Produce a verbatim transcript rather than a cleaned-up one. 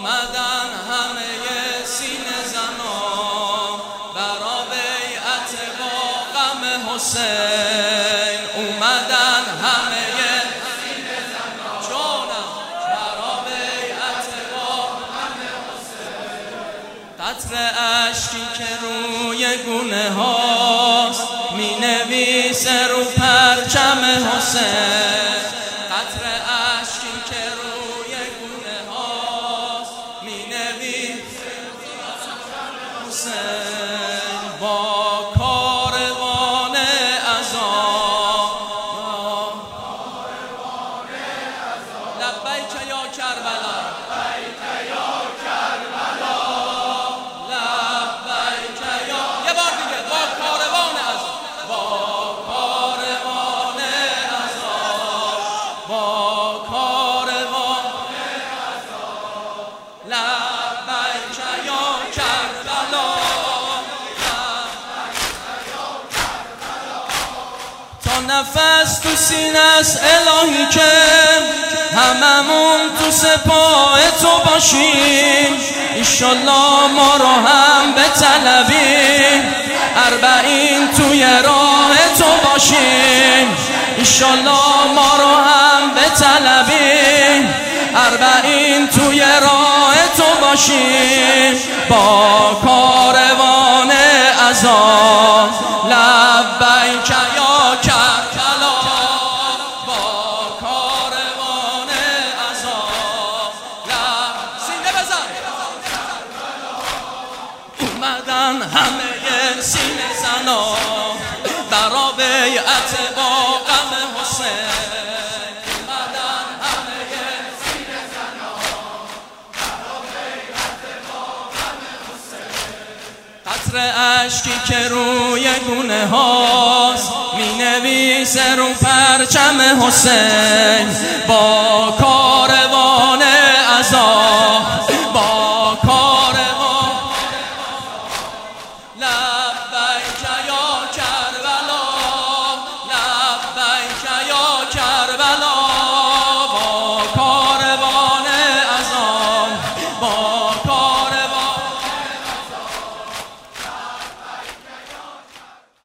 اومدن همه سینه زنان برا بیعت با غم حسین. اومدن همه سینه زنان جانم برا بیعت با غم حسین. قطر اشکی که روی گونه هاست می نویسه رو پرچم حسین. قطر اشکی که روی گونه هاست می نویسه رو پرچم حسین. با کاروان عذاب لبیک یا کربلا لبیک یا کربلا لبیک یا یه بار دیگه با کاروان عذاب با کاروان عذاب با کاروان عذاب لبیک یا کربلا تا نفس تو سینه است الهی که هممون تو سپاه تو باشیم. ایشالله ما رو هم به طلبی اربعین توی راه تو باشیم. ایشالله ما رو هم به طلبی اربعین توی راه تو باشیم. با کاروان عذاب لبیک یا کربلا با کاروان عذاب لب سینه بزن. اومدن همه سینه زنا برا بیعت با غم حسین. اومدن همه سینه زنا برا بیعت با غم حسین. قطر اشکی که روی گونه هاست می نویسه رو پرچم حسین. با کاروان